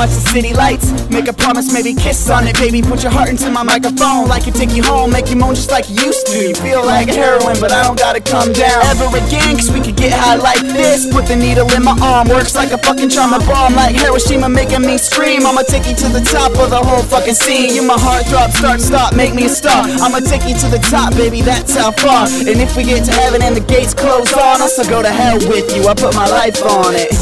watch the city lights. Make a promise, maybe kiss on it. Baby, put your heart into my microphone like it take you home, make you moan just like you used to. You feel like heroin, but I don't gotta come down ever again, cause we could get high like this. Put the needle in my arm, works like a fucking trauma bomb, like Hiroshima making me scream. I'ma take you to the top of the whole fucking scene. You my heartthrob, start, stop, make me a star. I'ma take you to the top, baby, that's how far. And if we get to heaven and the gates close on us, I'll go to hell with you, I put my life on it.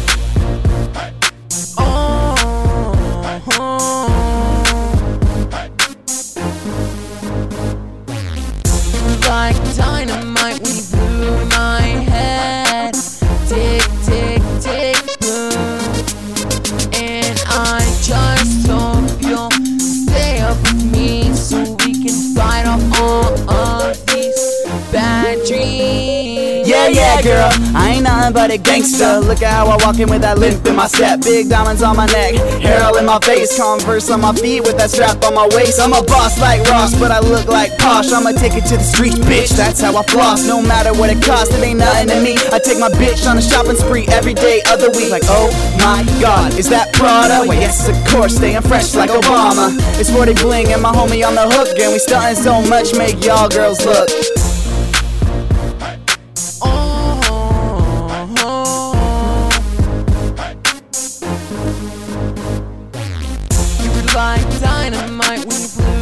Like dynamite when you blew my head. Tick, tick, tick, boom. And I just hope you'll stay up with me so we can fight off all of these bad dreams. Yeah, yeah, girl, I ain't nothing but a gangster. Look at how I walk in with that limp in my step. Big diamonds on my neck, hair all in my face, Converse on my feet with that strap on my waist. I'm a boss like Ross, but I look like Posh. I'ma take it to the streets, bitch, that's how I floss. No matter what it costs, it ain't nothing to me. I take my bitch on a shopping spree every day of the week. Like, oh my God, is that Prada? Well, yes, of course, staying fresh like Obama. It's 40 bling and my homie on the hook, and we stuntin' so much, make y'all girls look. Like dynamite when you blew